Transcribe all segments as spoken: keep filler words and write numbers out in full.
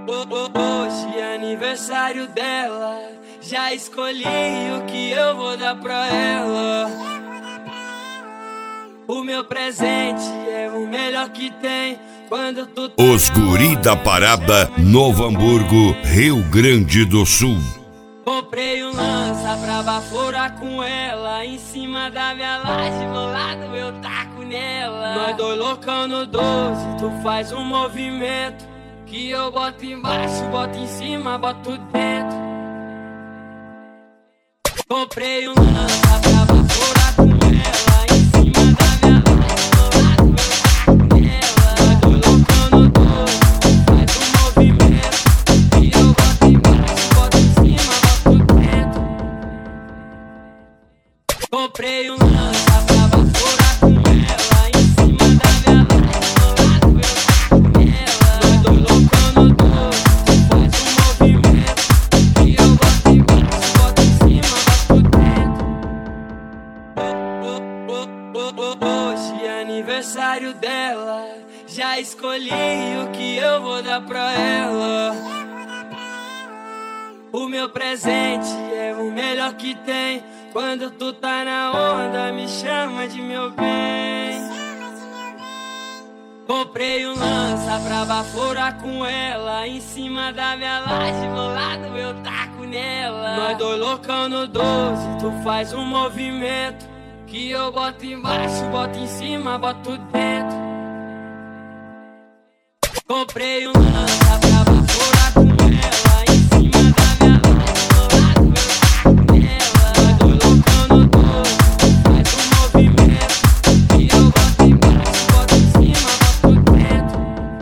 Hoje é aniversário dela, já escolhi o que eu vou dar pra ela. O meu presente é o melhor que tem. Quando tu tá Os guri da parada, Novo Hamburgo, Rio Grande do Sul. Comprei um lança pra baforar com ela. Em cima da minha laje, bolado eu taco nela. Nós dois loucão no doze, tu faz um movimento que eu boto embaixo, boto em cima, boto dentro. Comprei um lança pra baforar com ela. Em cima da minha laje, bolado eu taco nela. Nós dois loucão no doze, tu faz um movimento que eu boto embaixo, boto em cima, boto dentro. Comprei um lança pra baforar com ela. Em cima da minha laje, bolado eu taco nela. Nós dois loucão no doze, tu faz um movimento que eu boto embaixo, boto em cima, boto dentro. Hoje é aniversário dela, já escolhi o que eu vou dar pra ela. O meu presente é o melhor que tem. Quando tu tá na onda, me chama de meu bem. Comprei um lança pra baforar com ela. Em cima da minha laje, bolado eu taco nela. Nós dois loucão no doze, tu faz um movimento que eu boto embaixo, boto em cima, boto dentro. Comprei um lança pra baforar com ela. Em cima da minha laje, bolado eu taco nela. Nós dois loucão no doze, tu faz um movimento que eu boto embaixo, boto em cima, boto dentro.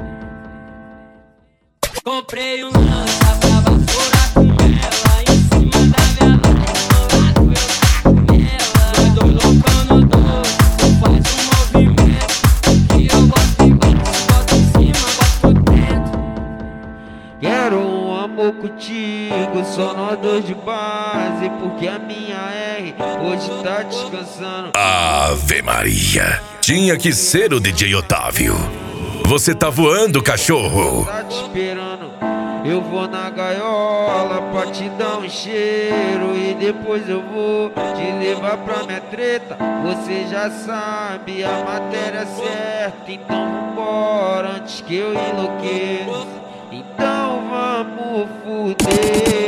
Comprei um lança pra baforar com ela. Em cima da minha laje, bolado eu taco nela. Nós dois loucão no doze, tu faz um movimento que eu boto embaixo, boto em cima, boto dentro. Quero um amor contigo, só nós dois de base, porque a minha R hoje tá descansando. Ave Maria, tinha que ser o D J Otávio. Você tá voando, cachorro. Tá te esperando, eu vou na gaiola pra te dar um cheiro e depois eu vou te levar pra minha treta. Você já sabe a matéria certa, então vambora antes que eu enlouqueça. Então vamos fuder.